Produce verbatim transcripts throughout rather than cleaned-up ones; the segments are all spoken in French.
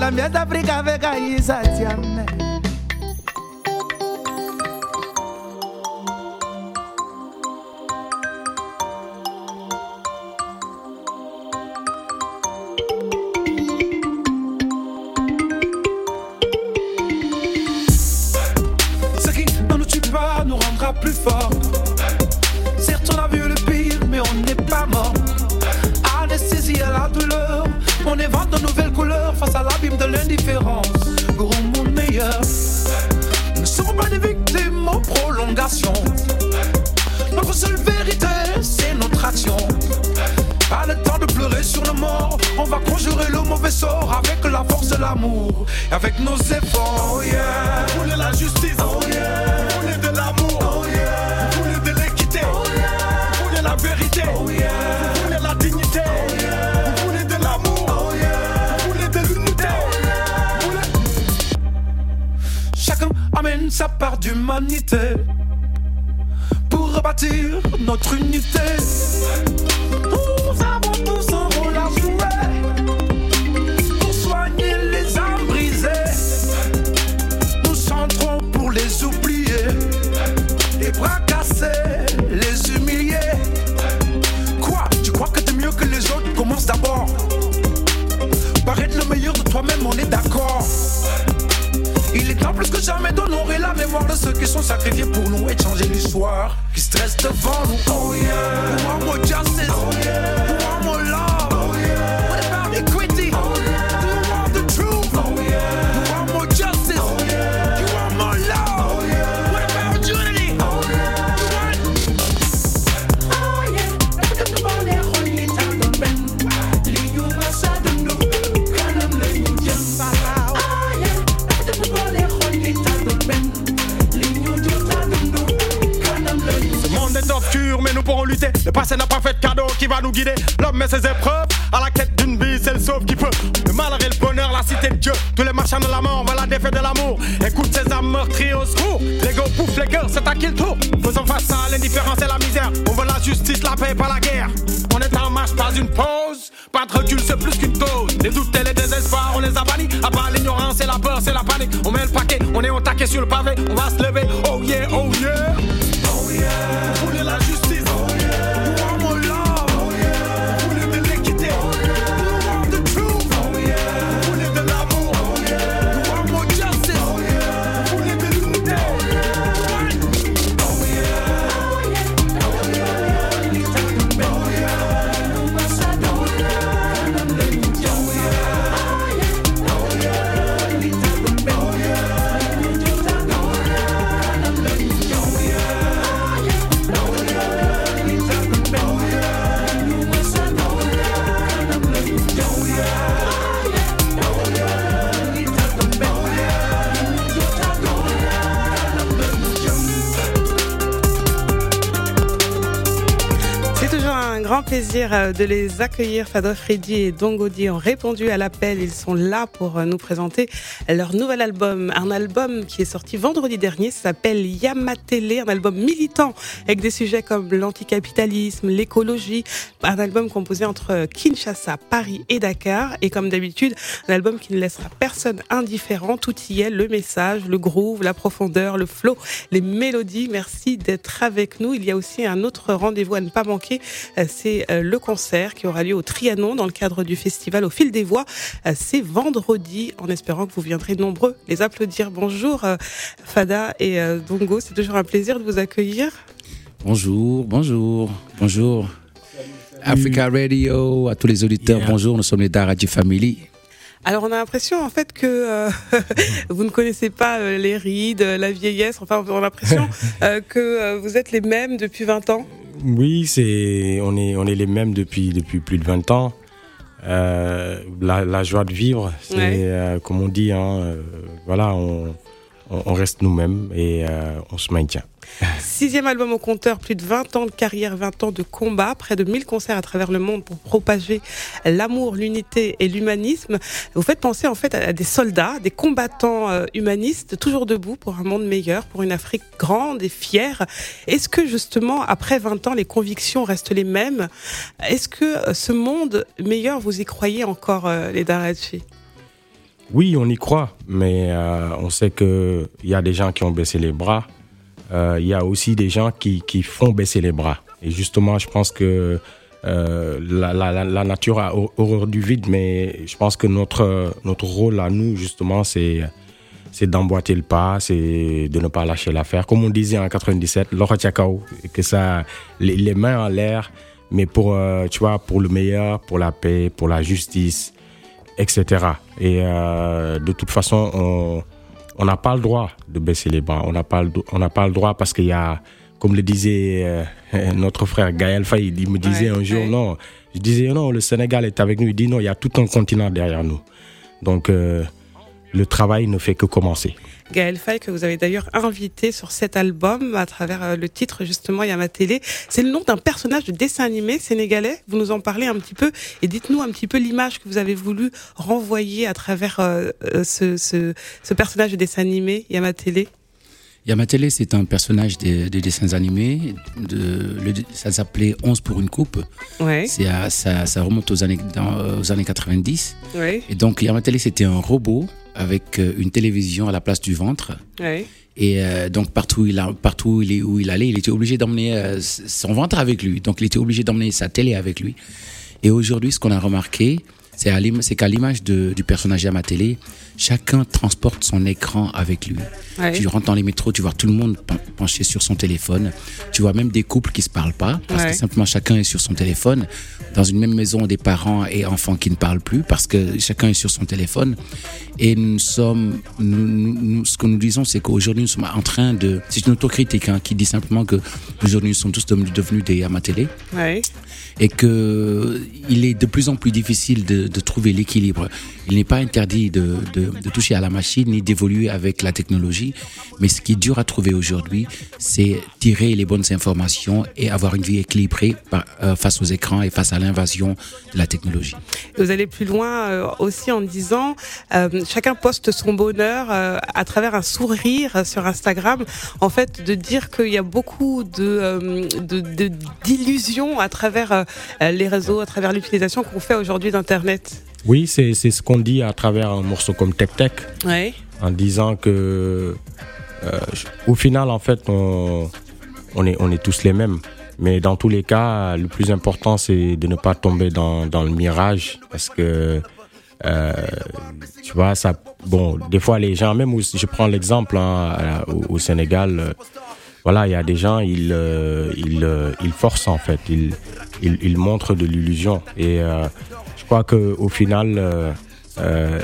cambia d'Africa avec Aïssa Tiamé. Ce qui ne nous tue pas nous rendra plus forts. Certes on a vu le pire mais on n'est pas mort. Anesthésie à la douleur, on invente de nouvelles couleurs face à l'abîme de l'indifférence. Pour un monde meilleur, nous ne serons pas des victimes en prolongation. Notre seule vérité, c'est notre action. Pas le temps de pleurer sur nos morts. On va conjurer le mauvais sort avec la force de l'amour et avec nos efforts. Oh yeah. Vous voulez la justice, oh yeah. Vous voulez de l'amour, oh yeah. Vous voulez de l'équité, oh yeah. Vous voulez la vérité, oh yeah. Vous voulez la dignité, oh yeah. Vous voulez de l'amour, oh yeah. Vous voulez de l'unité, oh yeah. Vous voulez... Chacun amène sa part d'humanité pour rebâtir notre unité. Nous avons tous un rôle à jouer pour soigner les âmes brisées. Nous centrons pour les oublier, les bras cassés, les humilier. Quoi, tu crois que t'es mieux que les autres? Commence d'abord par être le meilleur de toi-même, on est d'accord. Il est temps plus que jamais d'honorer la mémoire de ceux qui sont sacrifiés pour nous et de changer l'histoire qui stresse devant nous. Oh yeah, we want more justice, oh yeah, we want more love, oh yeah, what about equity, oh yeah, do you want the truth, oh yeah, we want more justice, oh yeah, you want more love, oh yeah, what about unity, oh yeah, you want... Oh yeah, everything about it, oh yeah, it's all the men, leave you outside the no, can't I'm letting you just fall out. Oh yeah, everything about it, oh yeah, it's all the men, leave you just out the no, can't I'm letting you. Ce monde est obscur, mais nous pourrons lutter. Le passé n'a pas fait de cadeau qui va nous guider. L'homme met ses épreuves à la quête d'une vie, c'est le sauve qui peut. Le malheur et le bonheur, la cité de Dieu. Tous les marchands de la mort veulent la défaite de l'amour. Écoute ces âmes meurtries au secours. L'ego pouffe les cœurs, c'est à qui le tour? Faisons face à l'indifférence et la misère. On veut la justice, la paix, pas la guerre. On est en marche, pas une pause. Pas de recul, c'est plus qu'une cause. Les doutes et les désespoirs, on les a bannis. À part l'ignorance et la peur, c'est la panique. On met le paquet, on est au taquet sur le pavé. On va se lever, oh yeah, oh yeah. Oh yeah, vous voulez la justice, oh yeah, we want more love, oh yeah, vous voulez de l'équité, oh yeah, you want the truth, oh yeah, vous voulez de l'amour, oh yeah, we want more justice, oh yeah, vous voulez de l'unité, oh yeah, oh yeah, oh yeah, les temps de paix, oh yeah, nous passons, oh yeah, nous les nous oh yeah, oh yeah, les temps de paix, oh yeah, nous nous oh yeah, nous les nous oh yeah. C'est toujours un grand plaisir de les accueillir. Fada Freddy et Dongodi ont répondu à l'appel. Ils sont là pour nous présenter leur nouvel album. Un album qui est sorti vendredi dernier, ça s'appelle Yamatele, un album militant avec des sujets comme l'anticapitalisme, l'écologie. Un album composé entre Kinshasa, Paris et Dakar. Et comme d'habitude, un album qui ne laissera personne indifférent. Tout y est, le message, le groove, la profondeur, le flow, les mélodies. Merci d'être avec nous. Il y a aussi un autre rendez-vous à ne pas manquer. C'est le concert qui aura lieu au Trianon dans le cadre du festival Au Fil des Voix. C'est vendredi, en espérant que vous viendrez nombreux les applaudir. Bonjour Fada et Dongo, c'est toujours un plaisir de vous accueillir. Bonjour, bonjour, bonjour. Africa Radio, à tous les auditeurs, yeah. Bonjour, nous sommes les Daradi Family. Alors on a l'impression en fait que euh, vous ne connaissez pas euh, les rides, la vieillesse, enfin on a l'impression euh, que euh, vous êtes les mêmes depuis vingt ans. Oui, c'est, on est, on est les mêmes depuis, depuis plus de vingt ans. Euh, la, la joie de vivre, c'est ouais. euh, comme on dit, hein, euh, voilà, on, on, on reste nous-mêmes et euh, on se maintient. Sixième album au compteur, plus de vingt ans de carrière, vingt ans de combat, près de mille concerts à travers le monde pour propager l'amour, l'unité et l'humanisme. Vous faites penser en fait à des soldats, des combattants euh, humanistes, toujours debout pour un monde meilleur, pour une Afrique grande et fière. Est-ce que justement, après vingt ans, les convictions restent les mêmes? Est-ce que ce monde meilleur, vous y croyez encore, euh, les Daradi? Oui, on y croit, mais euh, on sait qu'il y a des gens qui ont baissé les bras. Il euh, y a aussi des gens qui, qui font baisser les bras. Et justement, je pense que euh, la, la, la nature a horreur du vide, mais je pense que notre, notre rôle à nous, justement, c'est, c'est d'emboîter le pas, c'est de ne pas lâcher l'affaire. Comme on disait en quatre-vingt-dix-sept, l'Ora Tchakao, que ça, les, les mains en l'air, mais pour, euh, tu vois, pour le meilleur, pour la paix, pour la justice, et cetera. Et euh, de toute façon, on on n'a pas le droit de baisser les bras. On n'a pas le, on n'a pas le droit parce qu'il y a, comme le disait euh, notre frère Gaël Faye, il me disait ouais, un jour, ouais. non, je disais non, le Sénégal est avec nous. Il dit non, il y a tout un continent derrière nous. Donc euh, le travail ne fait que commencer. Gaël Faye, que vous avez d'ailleurs invité sur cet album à travers le titre justement Yama Télé. C'est le nom d'un personnage de dessin animé sénégalais. Vous nous en parlez un petit peu et dites-nous un petit peu l'image que vous avez voulu renvoyer à travers euh, ce, ce, ce personnage de dessin animé Yama Télé. Yama Télé, c'est un personnage de, de dessins animés. De, le, ça s'appelait onze pour une coupe. Ouais. C'est à, ça, ça remonte aux années, dans, aux années quatre-vingt-dix. Ouais. Et donc Yama Télé, c'était un robot avec une télévision à la place du ventre. Ouais. Et euh, donc partout où il a, partout où il, où il allait, il était obligé d'emmener euh, son ventre avec lui. Donc il était obligé d'emmener sa télé avec lui. Et aujourd'hui, ce qu'on a remarqué, c'est, à c'est qu'à l'image de, du personnage Yama Télé, chacun transporte son écran avec lui. Ouais. Tu rentres dans les métros, tu vois tout le monde penché sur son téléphone. Tu vois même des couples qui se parlent pas parce ouais. que simplement chacun est sur son téléphone. Dans une même maison, des parents et enfants qui ne parlent plus parce que chacun est sur son téléphone. Et nous sommes, nous, nous, ce que nous disons, c'est qu'aujourd'hui nous sommes en train de, c'est une autocritique hein, qui dit simplement que aujourd'hui nous sommes tous devenus des Yama Télé. Ouais. Et que il est de plus en plus difficile de, de trouver l'équilibre. Il n'est pas interdit de, de, de toucher à la machine ni d'évoluer avec la technologie, mais ce qui est dur à trouver aujourd'hui, c'est tirer les bonnes informations et avoir une vie équilibrée par, euh, face aux écrans et face à l'invasion de la technologie. Vous allez plus loin euh, aussi en disant euh, chacun poste son bonheur euh, à travers un sourire sur Instagram. En fait, de dire qu'il y a beaucoup de, euh, de, de d'illusions à travers euh, les réseaux, à travers l'utilisation qu'on fait aujourd'hui d'Internet. Oui, c'est, c'est ce qu'on dit à travers un morceau comme Tech Tech, ouais. en disant que euh, au final, en fait, on, on, est, on est tous les mêmes. Mais dans tous les cas, le plus important, c'est de ne pas tomber dans, dans le mirage, parce que euh, tu vois, ça, bon, des fois les gens, même aussi, je prends l'exemple hein, au, au Sénégal. Euh, Voilà, il y a des gens, ils, euh, ils, euh, ils forcent en fait, ils, ils, ils montrent de l'illusion. Et euh, je crois qu'au final, euh, euh,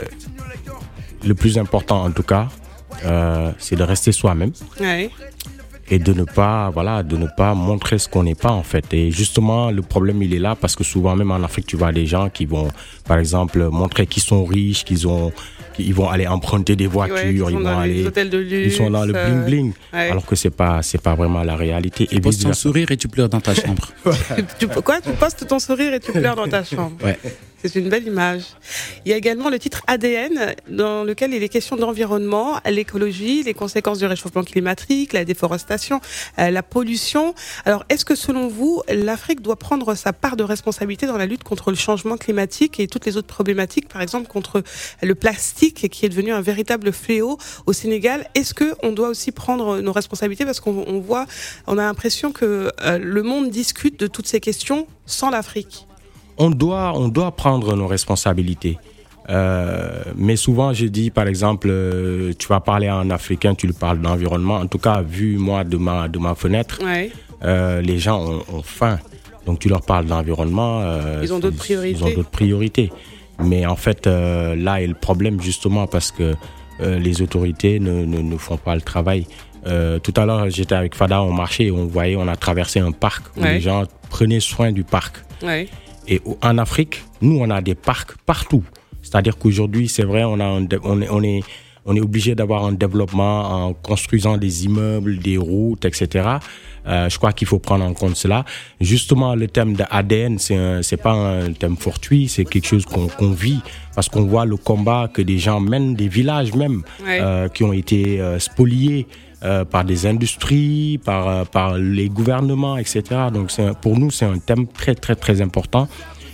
le plus important en tout cas, euh, c'est de rester soi-même. Ouais. Et de ne pas, voilà, de ne pas montrer ce qu'on n'est pas en fait. Et justement, le problème il est là parce que souvent même en Afrique, tu vois des gens qui vont, par exemple, montrer qu'ils sont riches, qu'ils ont, qu'ils vont aller emprunter des voitures, ouais, ils, ils vont aller, de luxe, ils sont dans le bling bling, euh, ouais. alors que c'est pas, c'est pas vraiment la réalité. Tu postes ton sourire et tu pleures dans ta chambre. tu, quoi, tu postes ton sourire et tu pleures dans ta chambre. Ouais. C'est une belle image. Il y a également le titre A D N, dans lequel il est question d'environnement, l'écologie, les conséquences du réchauffement climatique, la déforestation, euh, la pollution. Alors, est-ce que selon vous, l'Afrique doit prendre sa part de responsabilité dans la lutte contre le changement climatique et toutes les autres problématiques, par exemple contre le plastique qui est devenu un véritable fléau au Sénégal? Est-ce que on doit aussi prendre nos responsabilités parce qu'on on voit, on a l'impression que euh, le monde discute de toutes ces questions sans l'Afrique? On doit, on doit prendre nos responsabilités. Euh, mais souvent, je dis, par exemple, euh, tu vas parler à un Africain, tu lui parles d'environnement. En tout cas, vu moi de ma, de ma fenêtre, ouais. euh, les gens ont, ont faim. Donc, tu leur parles d'environnement. Euh, ils ont d'autres priorités. Ils ont d'autres priorités. Mais en fait, euh, là est le problème, justement, parce que euh, les autorités ne, ne, ne font pas le travail. Euh, tout à l'heure, j'étais avec Fada, on marchait et on voyait, on a traversé un parc où ouais. les gens prenaient soin du parc. Ouais. Et en Afrique, nous, on a des parcs partout. C'est-à-dire qu'aujourd'hui, c'est vrai, on, a un, on, est, on, est, on est obligé d'avoir un développement en construisant des immeubles, des routes, et cetera. Euh, je crois qu'il faut prendre en compte cela. Justement, le thème de A D N, c'est, un, c'est pas un thème fortuit, c'est quelque chose qu'on, qu'on vit parce qu'on voit le combat que des gens mènent, des villages même, ouais. euh, qui ont été euh, spoliés euh, par des industries, par, par les gouvernements, et cetera. Donc, c'est un, pour nous, c'est un thème très, très, très important.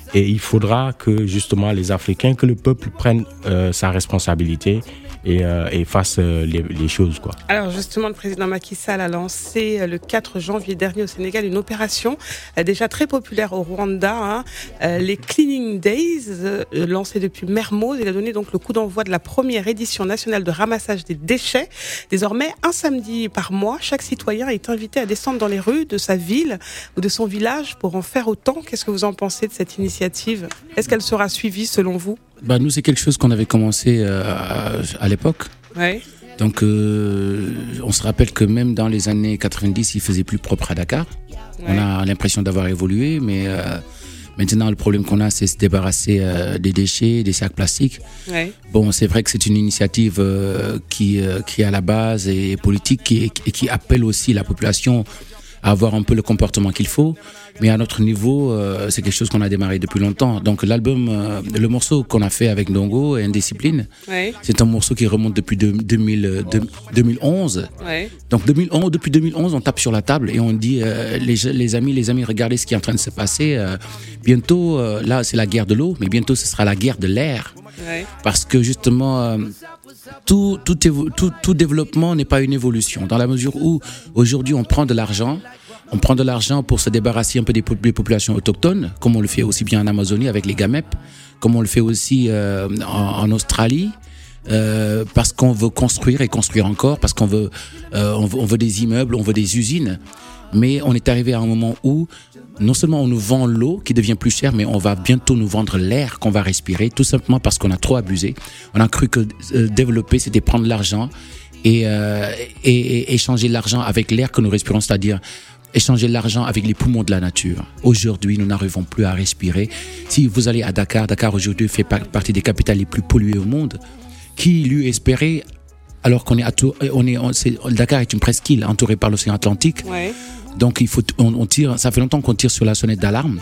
Et il faudra que justement les Africains, que le peuple prenne euh, sa responsabilité et, euh, et fasse euh, les, les choses, quoi. Alors justement, le président Macky Sall a lancé euh, le quatre janvier dernier au Sénégal une opération euh, déjà très populaire au Rwanda, hein, euh, les Cleaning Days, euh, lancés depuis Mermoz. Il a donné donc le coup d'envoi de la première édition nationale de ramassage des déchets. Désormais, un samedi par mois, chaque citoyen est invité à descendre dans les rues de sa ville ou de son village pour en faire autant. Qu'est-ce que vous en pensez de cette initiative ? Est-ce qu'elle sera suivie selon vous ? Bah, nous, c'est quelque chose qu'on avait commencé euh, à, à l'époque. Ouais. Donc, euh, on se rappelle que même dans les années quatre-vingt-dix, il faisait plus propre à Dakar. Ouais. On a l'impression d'avoir évolué, mais euh, maintenant, le problème qu'on a, c'est se débarrasser euh, des déchets, des sacs plastiques. Ouais. Bon, c'est vrai que c'est une initiative euh, qui, euh, qui, à la base, est politique qui, et qui appelle aussi la population à avoir un peu le comportement qu'il faut. Mais à notre niveau, euh, c'est quelque chose qu'on a démarré depuis longtemps. Donc l'album, euh, le morceau qu'on a fait avec Ndongo, Indiscipline, ouais. c'est un morceau qui remonte depuis deux mille, deux mille onze. Ouais. Donc deux mille onze, depuis deux mille onze, on tape sur la table et on dit euh, les, les amis, les amis, regardez ce qui est en train de se passer. Euh, bientôt, euh, là, c'est la guerre de l'eau, mais bientôt, ce sera la guerre de l'air. Ouais. Parce que justement, euh, tout, tout, évo- tout, tout développement n'est pas une évolution. Dans la mesure où aujourd'hui, on prend de l'argent. On prend de l'argent pour se débarrasser un peu des, po- des populations autochtones, comme on le fait aussi bien en Amazonie avec les GAMEP, comme on le fait aussi euh, en, en Australie, euh, parce qu'on veut construire et construire encore, parce qu'on veut, euh, on veut, on veut des immeubles, on veut des usines. Mais on est arrivé à un moment où non seulement on nous vend l'eau qui devient plus chère, mais on va bientôt nous vendre l'air qu'on va respirer, tout simplement parce qu'on a trop abusé. On a cru que euh, développer, c'était prendre l'argent et, euh, et, et échanger l'argent avec l'air que nous respirons, c'est-à-dire échanger l'argent avec les poumons de la nature. Aujourd'hui, nous n'arrivons plus à respirer. Si vous allez à Dakar, Dakar aujourd'hui fait partie des capitales les plus polluées au monde. Qui l'eût espéré alors qu'on est, attou- on est, on, c'est, Dakar est une presqu'île entourée par l'océan Atlantique. Ouais. Donc il faut, on, on tire, ça fait longtemps qu'on tire sur la sonnette d'alarme.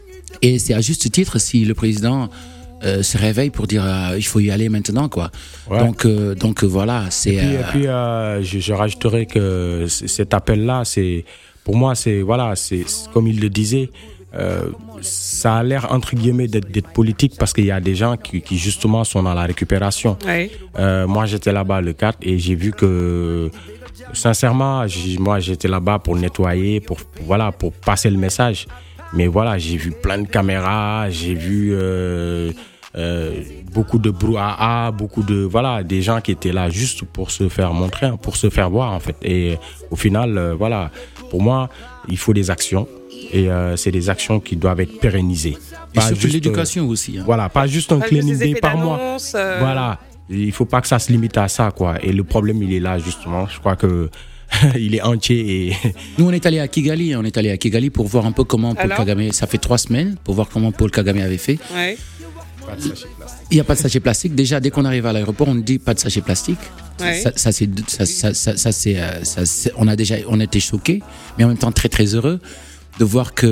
Et c'est à juste titre si le président euh, se réveille pour dire euh, il faut y aller maintenant, quoi. Ouais. Donc, euh, donc voilà, c'est. Et puis, euh, et puis euh, je, je rajouterais que cet appel-là, c'est pour moi, c'est voilà, c'est, c'est comme il le disait. Euh, ça a l'air entre guillemets d'être, d'être politique parce qu'il y a des gens qui, qui justement sont dans la récupération. Ouais. Euh, moi, j'étais là-bas le quatre et j'ai vu que sincèrement, j'ai, moi, j'étais là-bas pour nettoyer, pour, pour voilà, pour passer le message. Mais voilà, j'ai vu plein de caméras, j'ai vu euh, euh, beaucoup de brouhaha, beaucoup de voilà, des gens qui étaient là juste pour se faire montrer, pour se faire voir en fait. Et au final, euh, voilà, pour moi, il faut des actions. Et euh, c'est des actions qui doivent être pérennisées. Et surtout juste, l'éducation euh, aussi. Hein. Voilà, pas juste un cleaning day par mois. Euh... Voilà, il faut pas que ça se limite à ça, quoi. Et le problème, il est là justement. Je crois que il est entier. Et nous, on est allé à Kigali. On est allé à Kigali pour voir un peu comment Paul Alors Kagame. Ça fait trois semaines pour voir comment Paul Kagame avait fait. Ouais. Pas de sachet plastique. Il n'y a pas de sachet plastique. Déjà, dès qu'on arrive à l'aéroport, on dit pas de sachet plastique. Ouais. Ça, ça, c'est, ça, ça, ça, ça, c'est, ça, c'est, on a déjà, on était choqués, mais en même temps très très heureux de voir que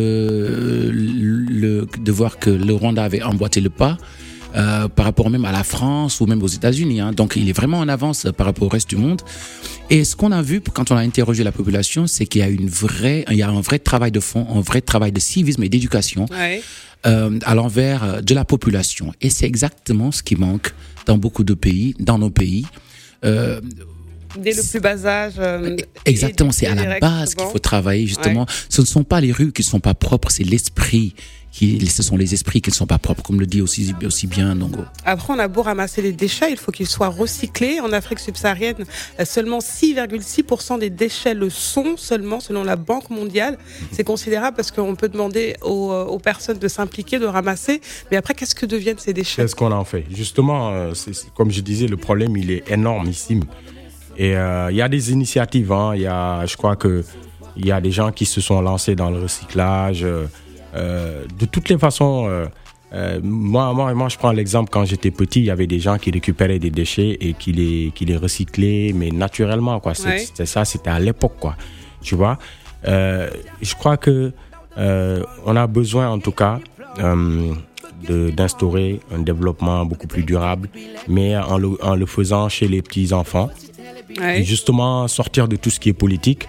le, de voir que le Rwanda avait emboîté le pas euh, par rapport même à la France ou même aux États-Unis. Hein. Donc, il est vraiment en avance par rapport au reste du monde. Et ce qu'on a vu quand on a interrogé la population, c'est qu'il y a une vraie, il y a un vrai travail de fond, un vrai travail de civisme et d'éducation ouais. euh, à l'envers de la population. Et c'est exactement ce qui manque dans beaucoup de pays, dans nos pays. Euh, Dès le plus bas âge. Euh, Exactement, c'est à la base qu'il faut travailler, justement. Ouais. Ce ne sont pas les rues qui ne sont pas propres, c'est l'esprit. Qui, ce sont les esprits qui ne sont pas propres, comme le dit aussi, aussi bien Ndongo. Après, on a beau ramasser les déchets, il faut qu'ils soient recyclés. En Afrique subsaharienne, seulement six virgule six pour cent des déchets le sont, seulement selon la Banque mondiale. C'est considérable parce qu'on peut demander aux, aux personnes de s'impliquer, de ramasser. Mais après, qu'est-ce que deviennent ces déchets ? Qu'est-ce qu'on en fait ? Justement, c'est, c'est, comme je disais, le problème, il est énormissime. Et il euh, y a des initiatives, hein. Y a, je crois qu'il y a des gens qui se sont lancés dans le recyclage. Euh, de toutes les façons, euh, euh, moi, moi, moi, je prends l'exemple, quand j'étais petit, il y avait des gens qui récupéraient des déchets et qui les, qui les recyclaient, mais naturellement, quoi. C'est, ouais. C'était ça, c'était à l'époque, quoi. Tu vois, euh, je crois que euh, on a besoin, en tout cas, euh, de, d'instaurer un développement beaucoup plus durable, mais en le, en le faisant chez les petits-enfants. Ouais. Et justement sortir de tout ce qui est politique,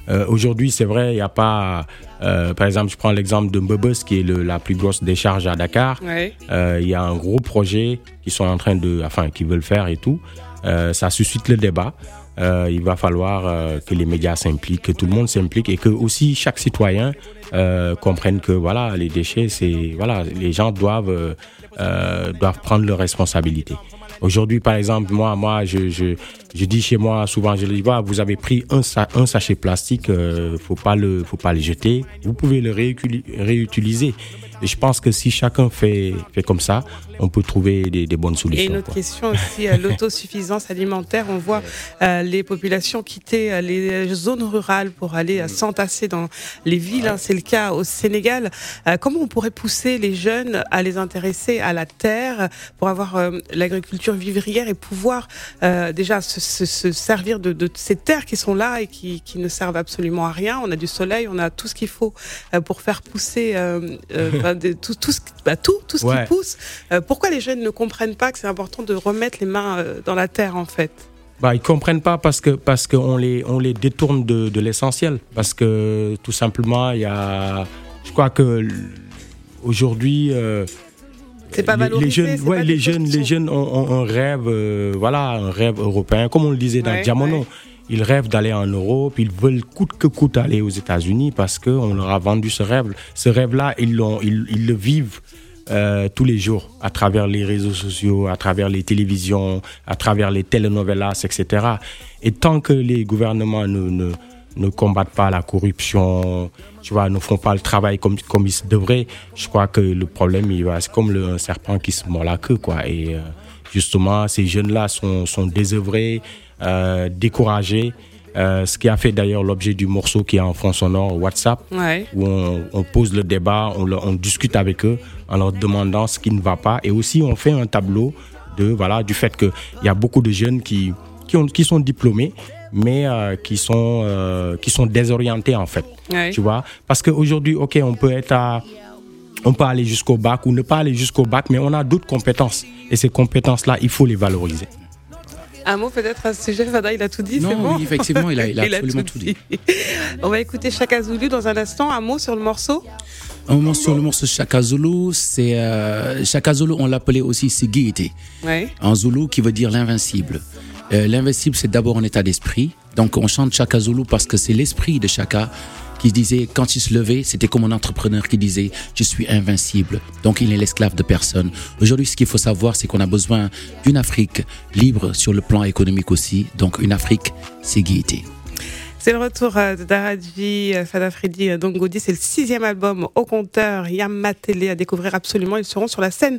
Euh, aujourd'hui, c'est vrai, il n'y a pas... Euh, par exemple, je prends l'exemple de Mbebes, qui est le, la plus grosse décharge à Dakar. Ouais. Euh, il y a un gros projet qu'ils sont en train de... Enfin, qu'ils veulent faire et tout. Euh, ça suscite le débat. Euh, il va falloir euh, que les médias s'impliquent, que tout le monde s'implique et que aussi chaque citoyen euh, comprenne que voilà, les déchets, c'est... Voilà, les gens doivent, euh, doivent prendre leurs responsabilités. Aujourd'hui, par exemple, moi, moi, je, je, je dis chez moi souvent, je dis, voilà, vous avez pris un, sa, un sachet plastique, euh, faut pas le, faut pas le jeter. Vous pouvez le réutiliser. Et je pense que si chacun fait, fait comme ça, on peut trouver des, des bonnes solutions. Et une autre quoi. question aussi, euh, l'autosuffisance alimentaire. On voit euh, les populations quitter euh, les zones rurales pour aller euh, s'entasser dans les villes. Hein, c'est le cas au Sénégal. Euh, comment on pourrait pousser les jeunes à les intéresser à la terre pour avoir euh, l'agriculture vivrière et pouvoir euh, déjà se, se, se servir de, de ces terres qui sont là et qui, qui ne servent absolument à rien. On a du soleil, on a tout ce qu'il faut euh, pour faire pousser euh, euh, De, tout, tout, ce, bah, tout, tout ce ouais. qui pousse. Euh, pourquoi les jeunes ne comprennent pas que c'est important de remettre les mains euh, dans la terre, en fait? Bah, ils comprennent pas parce que parce qu'on les on les détourne de, de l'essentiel. Parce que tout simplement, il y a, je crois que aujourd'hui, euh, c'est pas valorisé. Les jeunes, c'est ouais, pas les jeunes, sont... les jeunes ont, ont un rêve, euh, voilà, un rêve européen, comme on le disait dans ouais, Diamono. Ouais. Ils rêvent d'aller en Europe, ils veulent coûte que coûte aller aux États-Unis parce qu'on leur a vendu ce rêve. Ce rêve-là, ils, l'ont, ils, ils le vivent euh, tous les jours à travers les réseaux sociaux, à travers les télévisions, à travers les telenovelas, et cetera. Et tant que les gouvernements ne, ne, ne combattent pas la corruption, tu vois, ne font pas le travail comme, comme ils devraient, je crois que le problème, il va, c'est comme le, un serpent qui se mord la queue, quoi. Et euh, justement, ces jeunes-là sont, sont désœuvrés, Euh, découragé, euh, ce qui a fait d'ailleurs l'objet du morceau qui est en fond sonore WhatsApp, ouais. où on, on pose le débat, on, le, on discute avec eux en leur demandant ce qui ne va pas, et aussi on fait un tableau de voilà du fait que il y a beaucoup de jeunes qui qui, ont, qui sont diplômés mais euh, qui sont euh, qui sont désorientés en fait, ouais. tu vois, parce que aujourd'hui ok on peut être à on peut aller jusqu'au bac ou ne pas aller jusqu'au bac, mais on a d'autres compétences et ces compétences là il faut les valoriser. Un mot peut-être à ce sujet, Fada, il a tout dit, non, c'est bon. Oui, effectivement, il a, il a il absolument a tout, tout dit. dit. On va écouter Chaka Zulu dans un instant. Un mot sur le morceau. Un mot sur le morceau Chaka Zulu, c'est euh, Chaka Zulu, on l'appelait aussi Sigiti. Ouais. En Zulu, qui veut dire l'invincible. Euh, l'invincible, c'est d'abord un état d'esprit. Donc, on chante Chaka Zulu parce que c'est l'esprit de Chaka qui disait, quand il se levait, c'était comme un entrepreneur qui disait « Je suis invincible ». Donc, il n'est l'esclave de personne. Aujourd'hui, ce qu'il faut savoir, c'est qu'on a besoin d'une Afrique libre sur le plan économique aussi. Donc, une Afrique, c'est Guité. C'est le retour de Daradji, Fada Freddy, Dongodi. C'est le sixième album au compteur. Yamatele à découvrir absolument. Ils seront sur la scène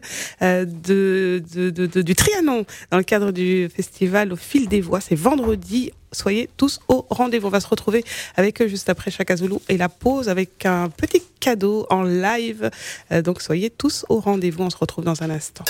de, de, de, de, du Trianon dans le cadre du festival Au Fil des Voix. C'est vendredi. Soyez tous au rendez-vous. On va se retrouver avec eux juste après Chaka Zulu et la pause avec un petit cadeau en live. Donc soyez tous au rendez-vous. On se retrouve dans un instant.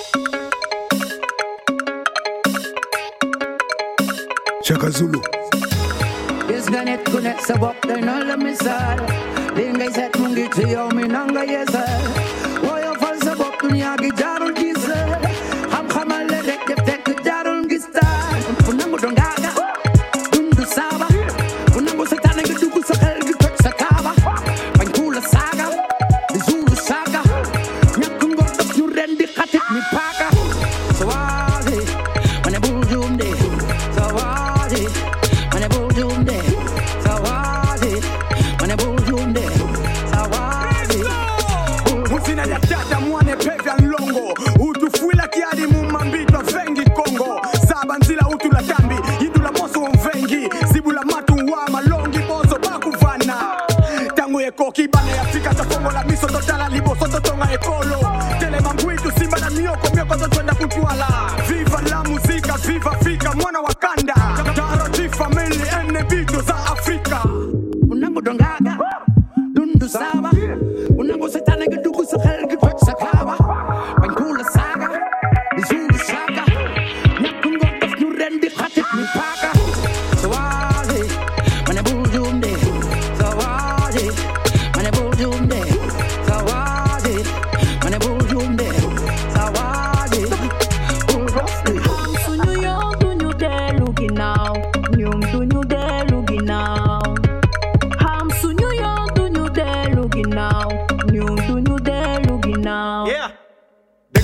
Chaka Zulu. Isganet kunek sabok tay na lamisal Lingay set mong gitsayaw minanga yesal Woyo fal sabok dunya gijarul gisal Ham khamale rek def tek gijarul gistal Punango dongaga Dundu saba Punango satana gidugu sa khel gitok sa kaba Pankula saga Zulu saga Nyakun gordok ñu rendi khatit ni paka Sawazi Mane buljumde Sawazi Mane buljumde Musina ya tata mwane pevya nlongo Utufuila kiadi mumambito vengi Kongo Sabanzila utu la tambi Yidu la moso mvengi Zibu la matu wa malongi Bozo bakuvana Tangu eko kibane ya Afrika cha Kongo la miso totala libo soto tonga ekolo Tele mambuitu simba na mioko mioko zotwenda kutuala Viva la muzika, viva Afrika mwana wakanda Darati family ene bitu za Afrika Unango dongaga Dundu saba Unango setana gidugu sa khel gitok sa kaba Pankula saga Zulu saga Nyakun gordok ñu rendi khatit ni paka Sawazi Mane buljumde Sawazi Mane buljumde Sawazi Mane buljumde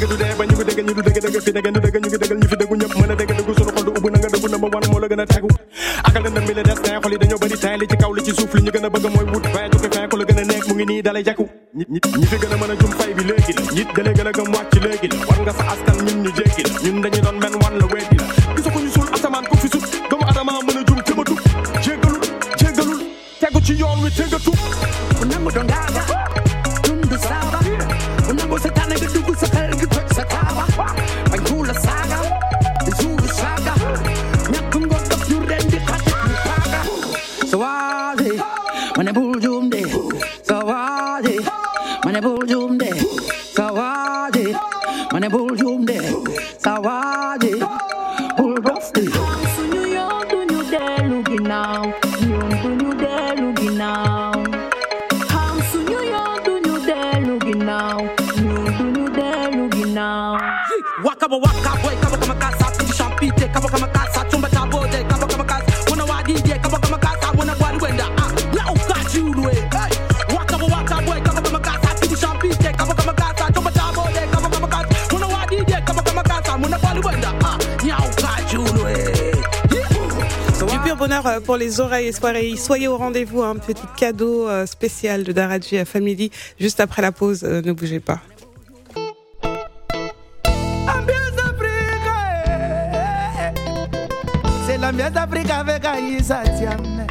dëgg du dee ba ñu ko dëgg ñu du dëgg dëgg fi dëgg ñu dëgg ñu ngi dëggal ñu fi dëggu ñëpp mën a dëgg dëggu sunu xol du ubbi na nga dëggu number one moo la gën a tegu akal na mi la des ne xol yi dañoo bëri tay li ci kaw li ci suuf li ñu gën a bëgg mooy wut waaye tukki fay ko la gën a nekk mu ngi nii dalay jekku ñi ñi fi gën a mën a jum fay bi léegi la ñit dalee gën a gëm wàcc léegi la war nga sa askan ñun ñu jéggi la ñun dañuy doon men wan la weddi la gisa ko ñu suul asamaan ko fi sut doomu adama mën a jum te ma tub jéggalul jéggalul tegu ci yoon wi te nga tub nangu doon gaaga dundu saaba nangu sa tànn nga dugg sa xel gi toj sa taaba bañ kuula saaga di suuru saaga ñàkk ngor daf ñu ren di xate ñu paaga sa waaje ma ne bul juum de sa waaje ma ne bul juum de sa waaje ma ne bul juum de sa waaje bul dof de suñu yoon duñu dellu ginnaaw yoon duñu dellu ginnaaw xam suñu yoon duñu dellu ginnaaw yoon duñu dellu ginnaaw waka ba waka boy kaba kama kasa tu champite kaba kama kasa chumba cha bode kaba kama kasa wana wadi die kaba kama kasa wana wadi wenda ah now got you the way hey waka ba waka boy kaba kama kasa tu champite kaba kama kasa chumba cha bode kaba kama kasa wana wadi die kaba kama kasa wana wadi wenda ah now got you the way. Du pur bonheur pour les oreilles et soirées. Soyez au rendez-vous, un petit cadeau spécial de Daradji Family juste après la pause. Euh, ne bougez pas. Ambiance d'Afrique, c'est l'ambiance d'Afrique avec Aïssa Tiamé.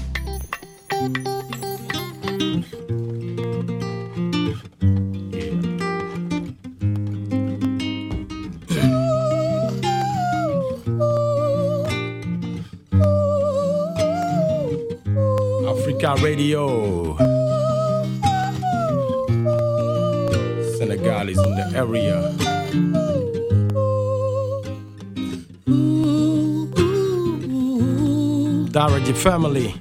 Africa Radio. Senegal is in the area. Daradji Family.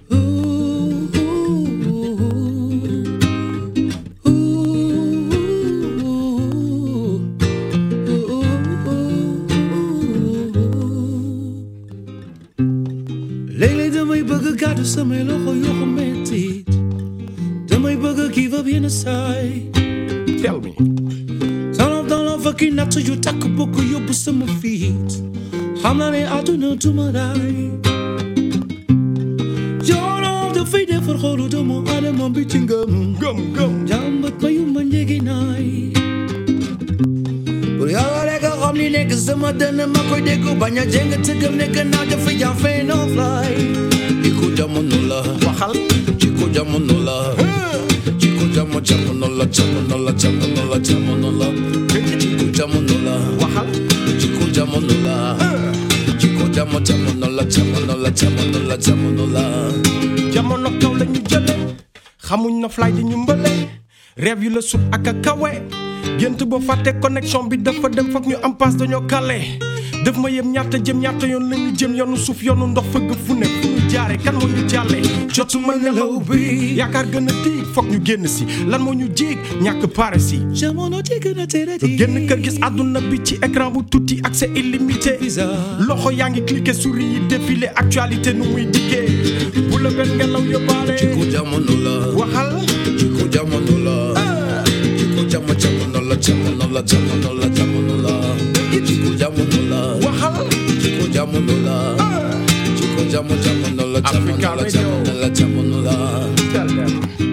Léeg-léeg damay bëgg gàddu samay loxo yoo ko metti damay bëgg give up yenn saay. Tell me. Tolof tolof ak i natt yu takk bokk yóbbu sama fiit xam naa ne àdduna duma daay. Yoonam dafay defar xolu doomu aadama bi ci ngëm Gum gum. jàmbat mayu ma njegi naay. Pour yàlla rek a xam li nekk sama dënn ma koy dégg bañ a jéng tëggam nekk naa dafa jafe no fly. Jiko jamono la Waxal. Jiko jamono la Jiko jamo jamono la jamono la jamono la jamono la Jiko jamono la Waxal. Jiko jamono la Jiko jamo jamono la jamono la jamono la jamono la Jamono kaw la ñu jële xamuñ na fly di ñu mbële rêve yu la sut ak a kawe gént boo fàtte connexion bi dafa dem foog ñu am passe dañoo kale def ma yem ñaata jëm ñaata yoon la ñu jëm yoonu suuf yoonu ndox fëgg fu ne fu ñu jaare kan moo ñu jàlle jotuma nelaw bi yaakaar gën a tiig foog ñu génn si lan moo ñu jéeg ñàkk pare si jamono di gën a tere di génn kër gis àdduna bi ci écran bu tuuti accès illimité loxo yaa ngi cliqué souris yi défilé actualité nu muy dikkee bu la benn ngelaw yóbbaale Jiko jamono la waxal Jiko jamono la Jiko jamo jamono la jamono la jamono la jamono la Jiko jamono la waxal Jiko jamono la Jiko jamo jamono la Africa jamono la Radio. jamono la jamono la tell them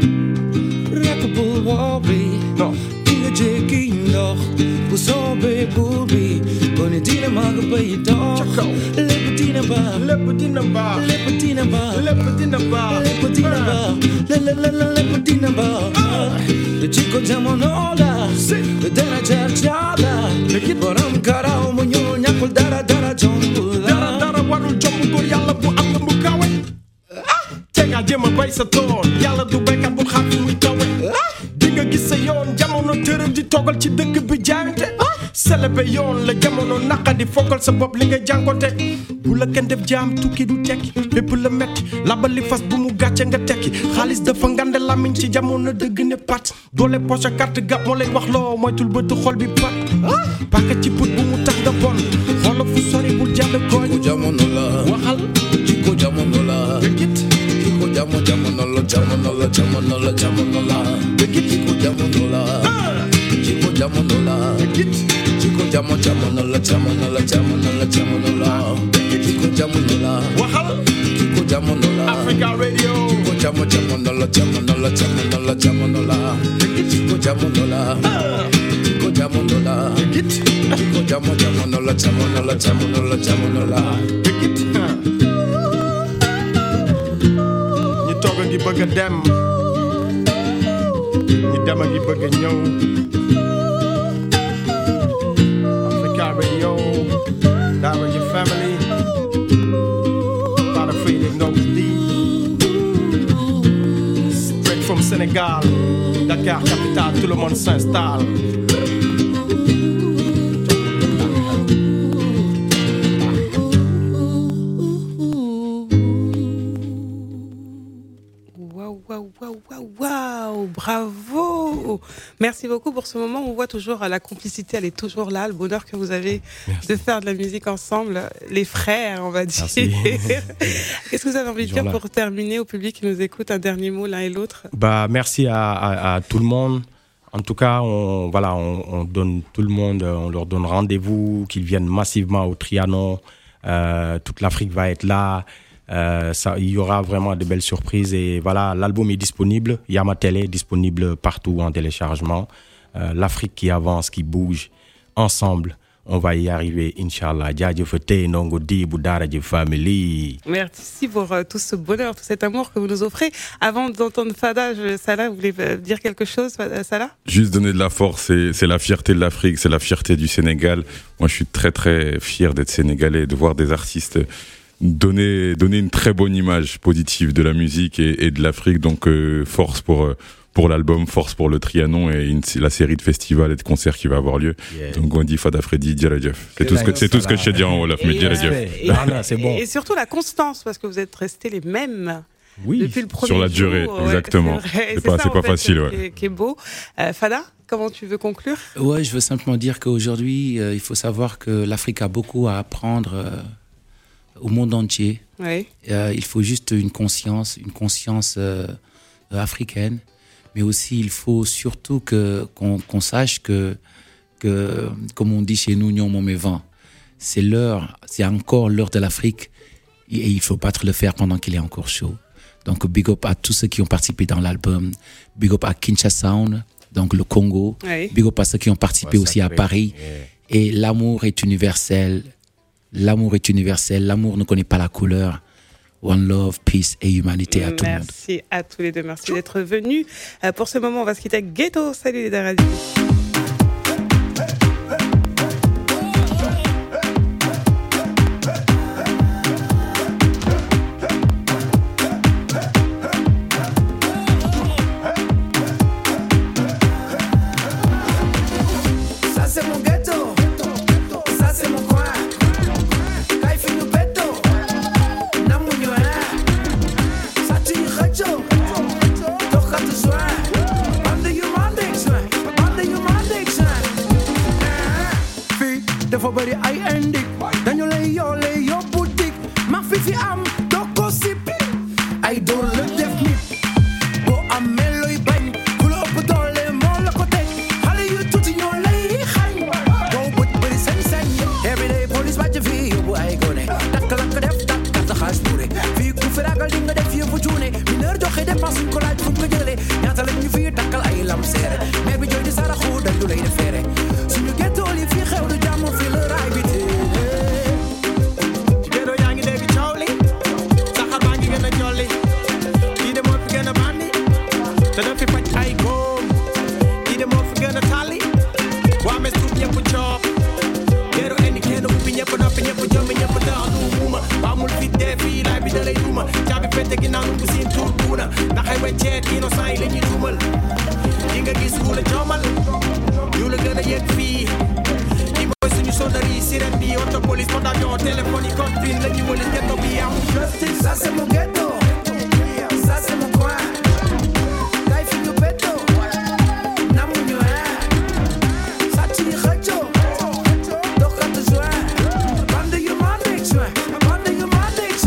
rek bu wobbi non di nga jéggi ndox bu soobee buur bi kon dina màgg bay dox Ca kaw. lépp dina baax lépp dina baax lépp dina baax lépp dina baax lépp dina baax le le le le lépp dina baax te jikko jamono la te dara jar jar la borom karaw mu ñuul ñàkkul dara dara jombul dara la dara warul jomb góor yàlla bu am na mu kawe te nga jéem a bay sa tool yàlla du béykat bu xaar fi muy tawe di nga gis sa yoon jamono tërëm di toggal ci dëkk bi jaayante selebe yoon la jamono naqadi fokkal sa bopp li nga jànkote bu la kenn def jaam tukki du tekki lépp la metti labali fas bu mu gàcce nga tekki xaalis dafa ngande lamiñ ci jamono dëgg ne pat doole poche carte gab moo lay wax loo moytul bëtu xol bi pat paaka ci put bu mu tax nga bon xoola fu sori bul jàll gooñ Jiko jamono la waxal Jiko jamono la dëggit Jiko jamo jamono la jamono la jamono la jamono la dëggit Jiko jamono la Jiko jamono la dëggit jamonola jamonola jamonola jamonola Kiko jamonola waxal Kiko jamonola Africa Radio Kiko jamo jamonola jamonola jamonola jamonola Kiko jamonola Kiko jamonola Kiko jamo jamonola jamonola jamonola jamonola ñu toog a ngi bëgg a dem ñu dem a ngi bëgg a ñëw Africa Radio Daara J Family Fada Freddy Ndongo D straight from Sénégal Dakar capitale tout le monde s'installe Waouh, bravo. Merci beaucoup pour ce moment. On voit toujours la complicité, elle est toujours là, le bonheur que vous avez Merci. de faire de la musique ensemble, les frères, on va dire. Qu'est-ce que vous avez envie de dire là. pour terminer au public qui nous écoute, un dernier mot l'un et l'autre? Bah, merci à, à, à tout le monde. En tout cas, on, voilà, on, on donne tout le monde, on leur donne rendez-vous, qu'ils viennent massivement au Trianon. Euh, toute l'Afrique va être là. Euh, ça, il y aura vraiment de belles surprises et voilà, l'album est disponible, Yama Télé est disponible partout en téléchargement. Euh, L'Afrique qui avance, qui bouge, ensemble, on va y arriver, Inch'Allah. Djadjefete, Ndongo D, Daara J Family. Merci pour euh, tout ce bonheur, tout cet amour que vous nous offrez. Avant d'entendre Fada, je, Salah, vous voulez dire quelque chose, Salah? Juste donner de la force, c'est, c'est la fierté de l'Afrique, c'est la fierté du Sénégal. Moi, je suis très très fier d'être sénégalais, de voir des artistes donner donner une très bonne image positive de la musique et, et de l'Afrique. Donc euh, force pour euh, pour l'album, force pour le Trianon et une, la série de festivals et de concerts qui va avoir lieu. Yeah. Donc Gondi, Fada Freddy, Djeredjef. C'est tout ce que c'est tout ce que je sais dire en Wolof, mais Djeredjef. C'est bon. Et surtout la constance, parce que vous êtes restés les mêmes. Oui, depuis le premier sur la durée, jour, exactement. Ouais, c'est, c'est pas, ça, c'est pas fait, facile, ouais. Qui est, qui est beau. Euh, Fada, comment tu veux conclure? Ouais, je veux simplement dire qu'aujourd'hui, euh, il faut savoir que l'Afrique a beaucoup à apprendre euh, au monde entier. Oui. Euh, il faut juste une conscience, une conscience euh, africaine, mais aussi il faut surtout que qu'on, qu'on sache que que comme on dit chez nous, Nyom vent, c'est l'heure, c'est encore l'heure de l'Afrique et il faut pas le faire pendant qu'il est encore chaud. Donc big up à tous ceux qui ont participé dans l'album, big up à Kinshasa Sound, donc le Congo, oui. Big up à ceux qui ont participé ouais, aussi à Paris. Yeah. Et l'amour est universel. L'amour est universel. L'amour ne connaît pas la couleur. One love, peace et humanité à tout le monde. Merci à tous les deux. Merci d'être venus. Euh, pour ce moment, on va se quitter avec Ghetto. Salut les Daara J. dafa bari ay indi dañu lay yoole yo boutique ma fi fi am doo ko sippi ay door la def nit boo amee looy bañ ku la ëpp doole moo la ko teg xale yu tuuti ñoo lay xañ boo bët bari sañ-sañ everyday police wàcc fii yóbbu ay gone takk la ko def takk sa xaas tuure fii ku fi ragal di nga def yëfu cuune mineur joxe dépense ko laaj fu ko jëlee ñaata la ñu fii takkal ay lam seere mais bi jooy di saraxu dañu lay defeere suñu ghetto li fii xew du jàmm fi la raay bi tee ci ghetto yaa ngi dégg coow li saxar baa ngi gën a jolli kii de moo fi gën a bandi te da fi faj ay góom kii de moo fi gën a tàlli waa mes tuut ñëpp coob ghetto eni kenn ubbi ñëpp noppi ñëpp jommi ñëpp daanu muuma baamul fi dee fii laay bi da lay duuma caabi fette ginnaaw nu bu siin tuut buuna ndax ay wecceet innocent yi la ñuy duumal di nga gis ku la joomal ñu la gën a yegg fii ñi mooy suñu sonnerie sirène bi auto police fondation téléphone yi code la ñu wëlis ghetto bi am justice ça c'est mon ghetto